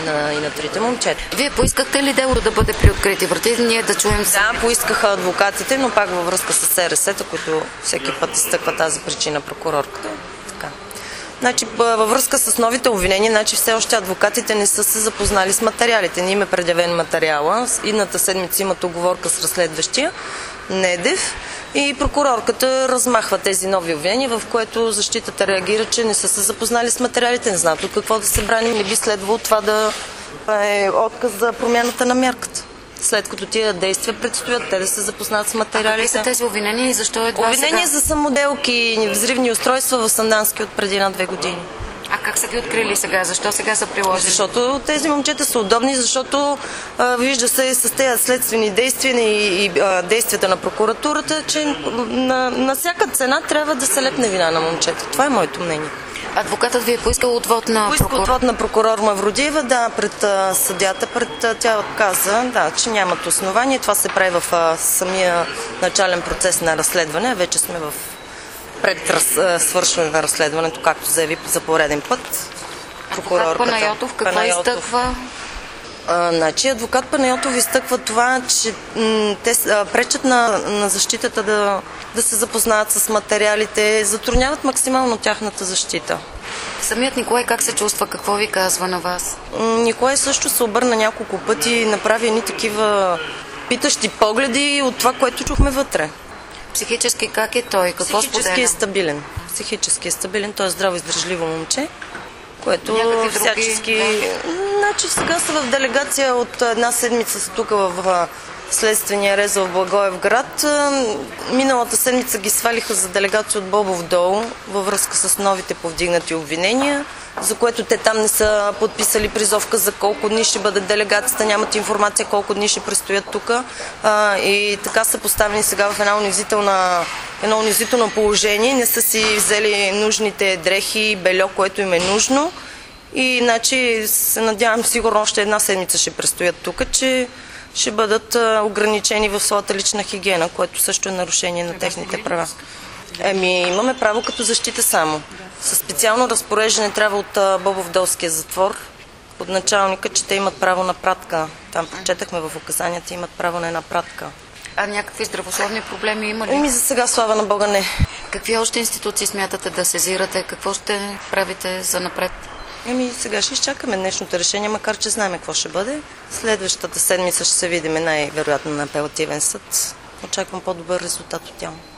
и на трите момчета. Вие поискахте ли делото да бъде при открити врати? Ние да чуем се. Да, поискаха адвокатите, но пак във връзка с СРС-та, които всеки път изтъква тази причина прокурорката. Така. Значи, във връзка с новите обвинения, значи все още адвокатите не са се запознали с материалите. Не им е предявен материала. Идната седмица имат уговорка с разследващия Недев и прокурорката размахва тези нови обвинения, в което защитата реагира, че не са се запознали с материалите, не знаят от какво да се брани. Не би следвало това да е отказ за промяната на мярката. След като тия действия предстоят, те да се запознат с материалите. Какви са тези обвинения и защо едва обвинения сега? За самоделки и взривни устройства в Сандански от преди на 2 години. А как са ги открили сега? Защо сега са приложили? Защото тези момчета са удобни, защото вижда се с тези следствени действия и действията на прокуратурата, че на всяка цена трябва да се лепне вина на момчета. Това е моето мнение. Адвокатът ви е поискал отвод на прокурор? Поиска отвод на прокурор Мавродиева, да, пред съдята. Тя каза, да, че нямат основание. Това се прави в самия начален процес на разследване. Вече сме в пред свършване на разследването, както заяви за пореден път прокурорката. Адвокат Панайотов какво изтъква? Значи адвокат Панайотов изтъква това, че те пречат на защитата да се запознаят с материалите, затрудняват максимално тяхната защита. Самият Николай как се чувства? Какво ви казва на вас? Николай също се обърна няколко пъти, направи едни такива питащи погледи от това, което чухме вътре. Психически как е той? Какво Психически споделя? е стабилен. Психически е стабилен, той е здраво издържливо момче, което Някакви всячески... други, да. Значи сега са в делегация от една седмица са тук в следствения рез в Благоевград. Миналата седмица ги свалиха за делегация от Бобов дол във връзка с новите повдигнати обвинения, за което те там не са подписали призовка за колко дни ще бъде делегацията, нямат информация колко дни ще престоят тук. И така са поставени сега в едно унизително положение. Не са си взели нужните дрехи, бельо, което им е нужно. И значи се надявам, сигурно още една седмица ще престоят тук, че ще бъдат ограничени в своята лична хигиена, което също е нарушение на техните права. Имаме право като защита само. Със специално разпореждане трябва от Бобовдолския затвор, от началника, че те имат право на пратка. Там прочетахме в указанията, имат право на една пратка. А някакви здравословни проблеми има ли? За сега, слава на Бога, не. Какви още институции смятате да сезирате? Какво ще правите за напред? Сега ще изчакаме днешното решение, макар че знаем какво ще бъде. Следващата седмица ще се видим най-вероятно на апелативен съд. Очаквам по-добър резултат от тях.